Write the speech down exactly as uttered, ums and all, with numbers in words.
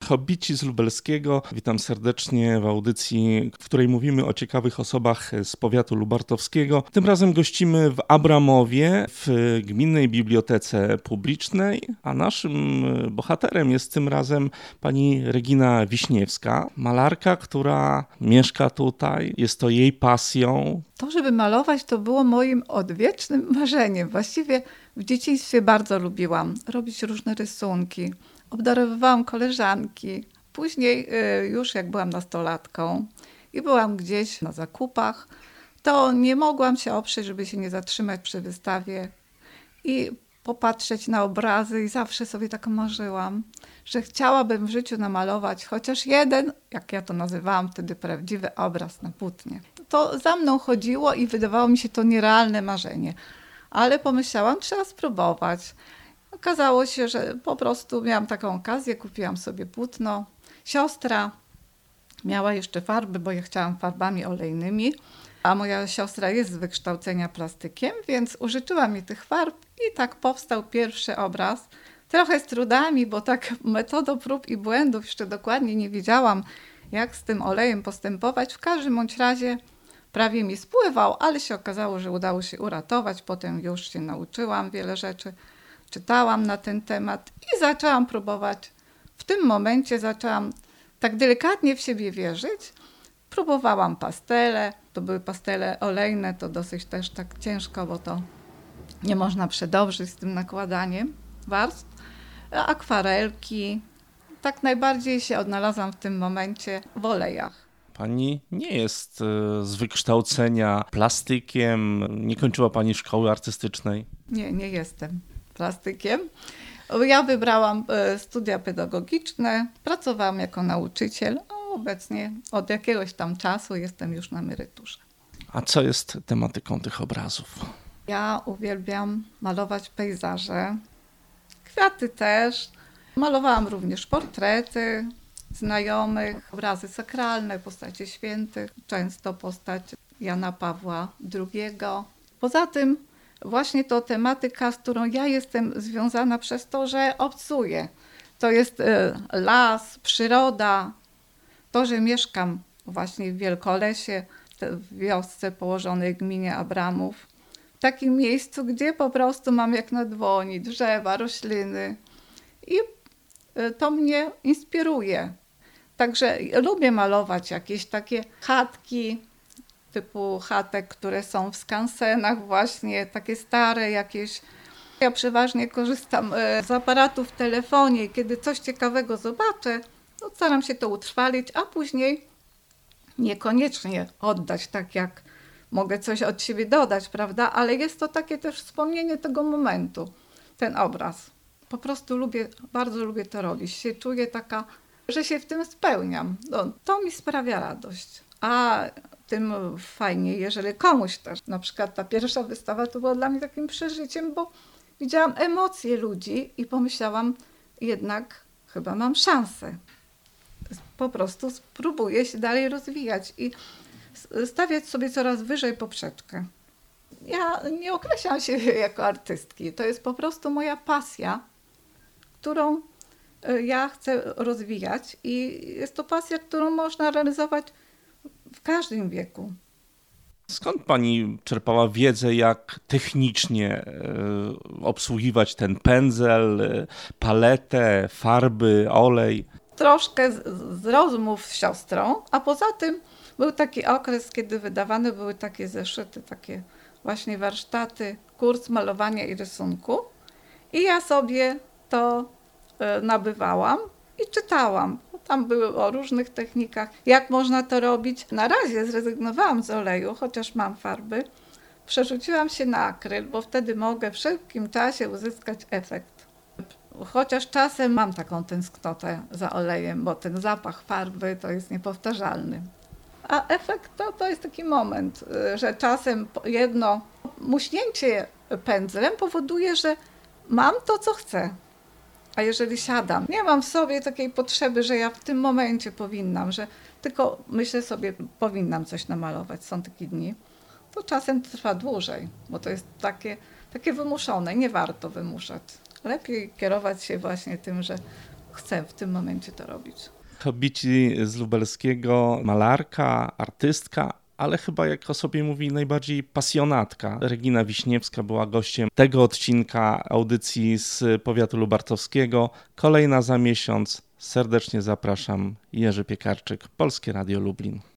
Hobbici z Lubelskiego. Witam serdecznie w audycji, w której mówimy o ciekawych osobach z powiatu lubartowskiego. Tym razem gościmy w Abramowie, w Gminnej Bibliotece Publicznej, a naszym bohaterem jest tym razem pani Regina Wiśniewska, malarka, która mieszka tutaj. Jest to jej pasją. To, żeby malować, to było moim odwiecznym marzeniem. Właściwie w dzieciństwie bardzo lubiłam robić różne rysunki. Obdarowywałam koleżanki. Później już jak byłam nastolatką i byłam gdzieś na zakupach, to nie mogłam się oprzeć, żeby się nie zatrzymać przy wystawie i popatrzeć na obrazy i zawsze sobie tak marzyłam, że chciałabym w życiu namalować chociaż jeden, jak ja to nazywałam wtedy, prawdziwy obraz na płótnie. To za mną chodziło i wydawało mi się to nierealne marzenie, ale pomyślałam, trzeba spróbować. Okazało się, że po prostu miałam taką okazję, kupiłam sobie płótno. Siostra miała jeszcze farby, bo ja chciałam farbami olejnymi, a moja siostra jest z wykształcenia plastykiem, więc użyczyła mi tych farb i tak powstał pierwszy obraz. Trochę z trudami, bo tak metodą prób i błędów jeszcze dokładnie nie wiedziałam, jak z tym olejem postępować. W każdym bądź razie prawie mi spływał, ale się okazało, że udało się uratować. Potem już się nauczyłam wiele rzeczy, czytałam na ten temat i zaczęłam próbować. W tym momencie zaczęłam tak delikatnie w siebie wierzyć. Próbowałam pastele, to były pastele olejne, to dosyć też tak ciężko, bo to nie można przedobrzyć z tym nakładaniem warstw. Akwarelki. Tak najbardziej się odnalazłam w tym momencie w olejach. Pani nie jest z wykształcenia plastykiem, nie kończyła pani szkoły artystycznej? Nie, nie jestem plastykiem. Ja wybrałam studia pedagogiczne, pracowałam jako nauczyciel, a obecnie od jakiegoś tam czasu jestem już na emeryturze. A co jest tematyką tych obrazów? Ja uwielbiam malować pejzaże, kwiaty też. Malowałam również portrety znajomych, obrazy sakralne, postacie świętych, często postać Jana Pawła drugiego. Poza tym właśnie to tematyka, z którą ja jestem związana przez to, że obcuję. To jest las, przyroda, to, że mieszkam właśnie w Wielkolesie, w wiosce położonej w gminie Abramów. W takim miejscu, gdzie po prostu mam jak na dłoni drzewa, rośliny i to mnie inspiruje. Także lubię malować jakieś takie chatki, typu chatek, które są w skansenach właśnie, takie stare jakieś. Ja przeważnie korzystam z aparatu w telefonie i kiedy coś ciekawego zobaczę, to staram się to utrwalić, a później niekoniecznie oddać tak jak mogę coś od siebie dodać, prawda? Ale jest to takie też wspomnienie tego momentu, ten obraz. Po prostu lubię, bardzo lubię to robić. Się czuję taka, że się w tym spełniam. No, to mi sprawia radość. A tym fajnie, jeżeli komuś też. Na przykład ta pierwsza wystawa to była dla mnie takim przeżyciem, bo widziałam emocje ludzi i pomyślałam, jednak chyba mam szansę. Po prostu spróbuję się dalej rozwijać i stawiać sobie coraz wyżej poprzeczkę. Ja nie określam się jako artystki. To jest po prostu moja pasja, którą ja chcę rozwijać i jest to pasja, którą można realizować w każdym wieku. Skąd pani czerpała wiedzę, jak technicznie obsługiwać ten pędzel, paletę, farby, olej? Troszkę z, z rozmów z siostrą, a poza tym był taki okres, kiedy wydawane były takie zeszyty, takie właśnie warsztaty, kurs malowania i rysunku i ja sobie to nabywałam i czytałam. Tam były o różnych technikach, jak można to robić. Na razie zrezygnowałam z oleju, chociaż mam farby. Przerzuciłam się na akryl, bo wtedy mogę w szybkim czasie uzyskać efekt. Chociaż czasem mam taką tęsknotę za olejem, bo ten zapach farby to jest niepowtarzalny. A efekt to, to jest taki moment, że czasem jedno muśnięcie pędzlem powoduje, że mam to, co chcę. A jeżeli siadam, nie mam w sobie takiej potrzeby, że ja w tym momencie powinnam, że tylko myślę sobie, powinnam coś namalować, są takie dni, to czasem trwa dłużej, bo to jest takie, takie wymuszone, nie warto wymuszać. Lepiej kierować się właśnie tym, że chcę w tym momencie to robić. Hobbici z lubelskiego, malarka, artystka, ale chyba, jak o sobie mówi, najbardziej pasjonatka. Regina Wiśniewska była gościem tego odcinka audycji z powiatu lubartowskiego. Kolejna za miesiąc. Serdecznie zapraszam. Jerzy Piekarczyk, Polskie Radio Lublin.